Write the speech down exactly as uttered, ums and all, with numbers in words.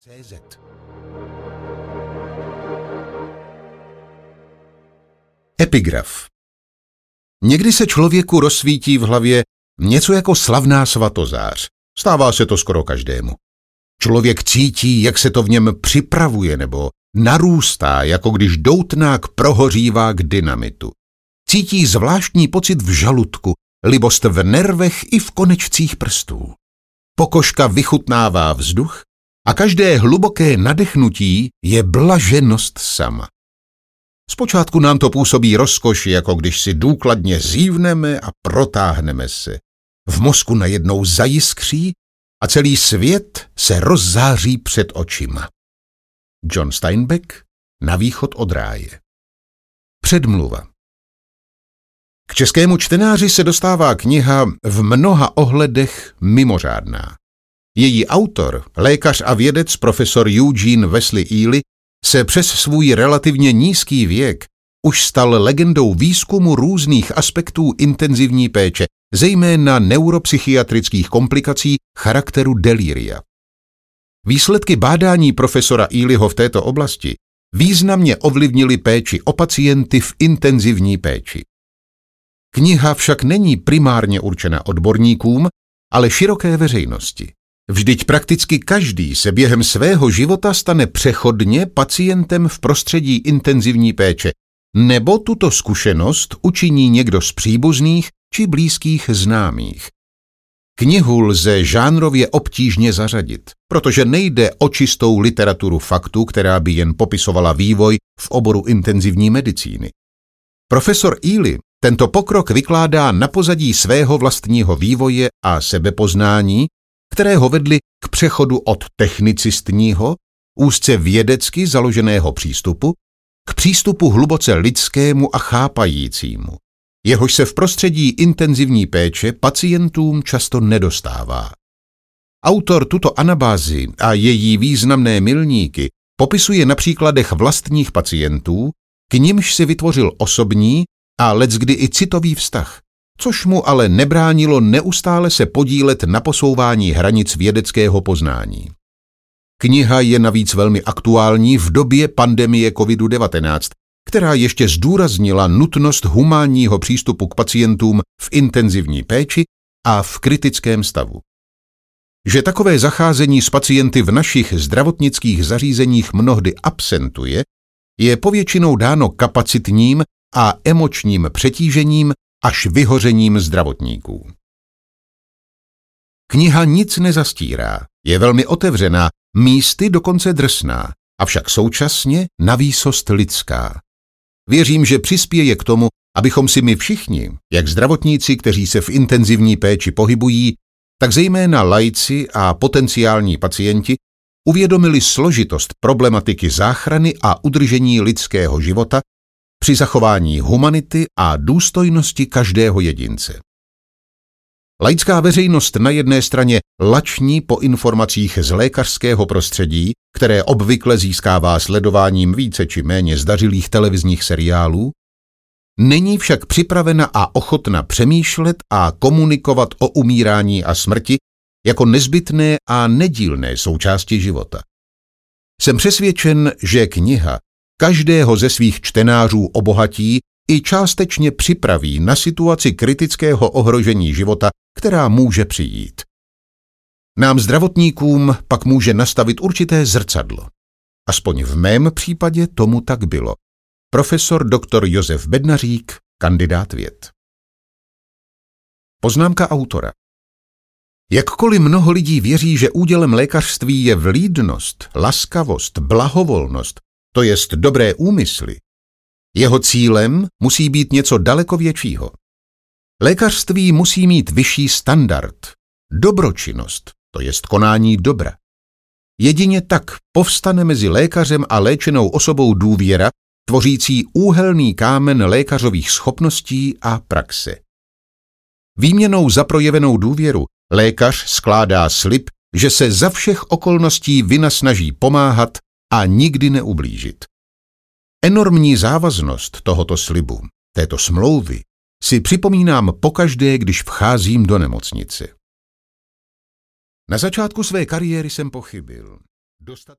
C Z. Epigraf. Někdy se člověku rozsvítí v hlavě něco jako slavná svatozář. Stává se to skoro každému. Člověk cítí, jak se to v něm připravuje nebo narůstá, jako když doutnák prohořívá k dynamitu. Cítí zvláštní pocit v žaludku, libost v nervech i v konečcích prstů. Pokožka vychutnává vzduch a každé hluboké nadechnutí je blaženost sama. Zpočátku nám to působí rozkoš, jako když si důkladně zívneme a protáhneme se. V mozku najednou zajiskří a celý svět se rozzáří před očima. John Steinbeck, Na východ od ráje. Předmluva. K českému čtenáři se dostává kniha v mnoha ohledech mimořádná. Její autor, lékař a vědec profesor Eugene Wesley Ely, se přes svůj relativně nízký věk už stal legendou výzkumu různých aspektů intenzivní péče, zejména neuropsychiatrických komplikací charakteru delíria. Výsledky bádání profesora Elyho v této oblasti významně ovlivnily péči o pacienty v intenzivní péči. Kniha však není primárně určena odborníkům, ale široké veřejnosti. Vždyť prakticky každý se během svého života stane přechodně pacientem v prostředí intenzivní péče, nebo tuto zkušenost učiní někdo z příbuzných či blízkých známých. Knihu lze žánrově obtížně zařadit, protože nejde o čistou literaturu faktu, která by jen popisovala vývoj v oboru intenzivní medicíny. Profesor Ely tento pokrok vykládá na pozadí svého vlastního vývoje a sebepoznání, které ho vedly k přechodu od technicistního, úzce vědecky založeného přístupu k přístupu hluboce lidskému a chápajícímu, jehož se v prostředí intenzivní péče pacientům často nedostává. Autor tuto anabázi a její významné milníky popisuje na příkladech vlastních pacientů, k nimž si vytvořil osobní a leckdy i citový vztah, což mu ale nebránilo neustále se podílet na posouvání hranic vědeckého poznání. Kniha je navíc velmi aktuální v době pandemie kovidu devatenáct, která ještě zdůraznila nutnost humánního přístupu k pacientům v intenzivní péči a v kritickém stavu. Že takové zacházení s pacienty v našich zdravotnických zařízeních mnohdy absentuje, je povětšinou dáno kapacitním a emočním přetížením až vyhořením zdravotníků. Kniha nic nezastírá, je velmi otevřená, místy dokonce drsná, avšak současně navýsost lidská. Věřím, že přispěje k tomu, abychom si my všichni, jak zdravotníci, kteří se v intenzivní péči pohybují, tak zejména laici a potenciální pacienti, uvědomili složitost problematiky záchrany a udržení lidského života při zachování humanity a důstojnosti každého jedince. Laická veřejnost na jedné straně lační po informacích z lékařského prostředí, které obvykle získává sledováním více či méně zdařilých televizních seriálů, není však připravena a ochotna přemýšlet a komunikovat o umírání a smrti jako nezbytné a nedílné součásti života. Jsem přesvědčen, že kniha každého ze svých čtenářů obohatí i částečně připraví na situaci kritického ohrožení života, která může přijít. Nám zdravotníkům pak může nastavit určité zrcadlo. Aspoň v mém případě tomu tak bylo. Profesor doktor Josef Bednařík, kandidát věd. Poznámka autora. Jakkoliv mnoho lidí věří, že údělem lékařství je vlídnost, laskavost, blahovolnost, to jest dobré úmysly, jeho cílem musí být něco daleko většího. Lékařství musí mít vyšší standard, dobročinnost, to jest konání dobra. Jedině tak povstane mezi lékařem a léčenou osobou důvěra, tvořící úhelný kámen lékařových schopností a praxe. Výměnou za projevenou důvěru lékař skládá slib, že se za všech okolností vynasnaží pomáhat a nikdy neublížit. Enormní závaznost tohoto slibu, této smlouvy, si připomínám pokaždé, když vcházím do nemocnice. Na začátku své kariéry jsem pochybil. dostat